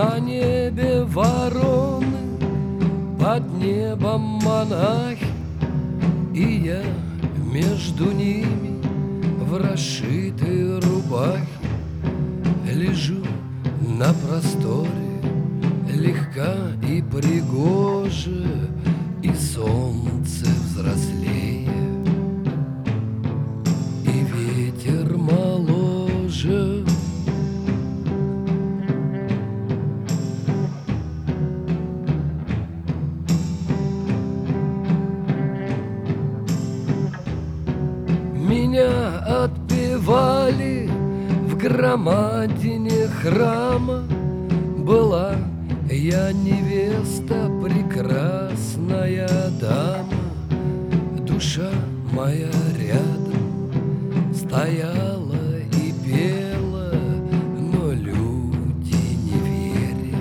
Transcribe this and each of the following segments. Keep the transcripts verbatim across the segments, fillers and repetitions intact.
На небе вороны, под небом монахи, и я между ними в расшитой рубахе лежу на просторе, легка и пригожа, и солнце взрослее, и ветер моложе. Меня отпевали в громадине храма. Была я невеста, прекрасная дама. Душа моя рядом стояла и пела, но люди, не веря,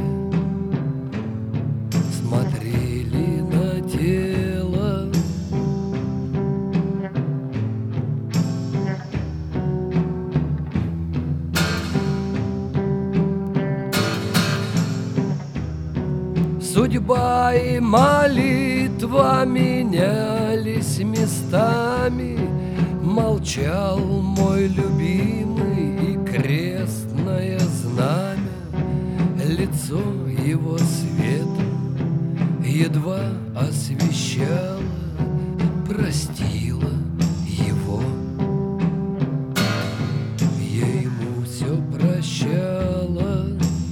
смотрели на тело. Судьба и молитва менялись местами. Молчал мой любимый и крестное знамя. Лицо его светом едва освещало, простила его. Я ему все прощала.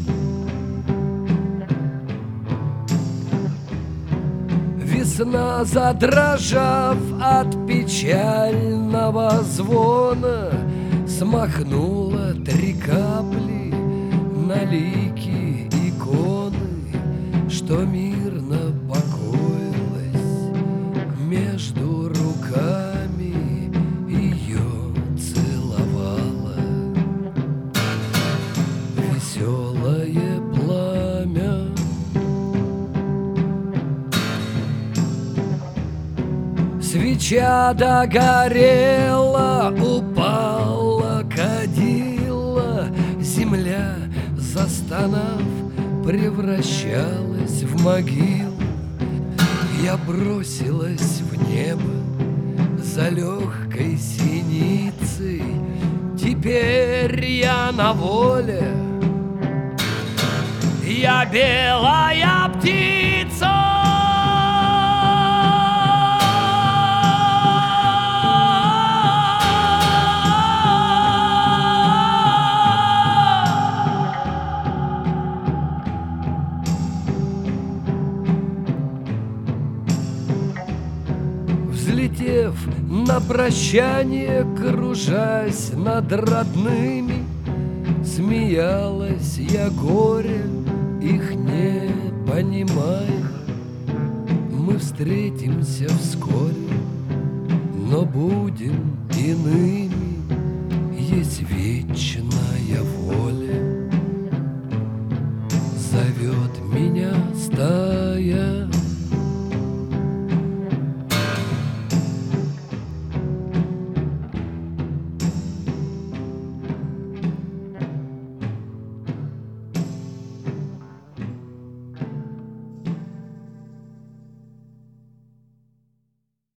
Весна, задрожав от печального звона, смахнула три капли на лики иконы, что мирно покоилась между руками, ее целовала веселое пламя. Свеча догорела, упала кадила, земля, застонав, превращалась в могилу. Я бросилась в небо за легкой синицей. Теперь я на воле, я белая птица. Взлетев на прощание, кружась над родными, смеялась я горе, их не понимая. Мы встретимся вскоре, но будем иными, есть вечная воля. Зовет меня старый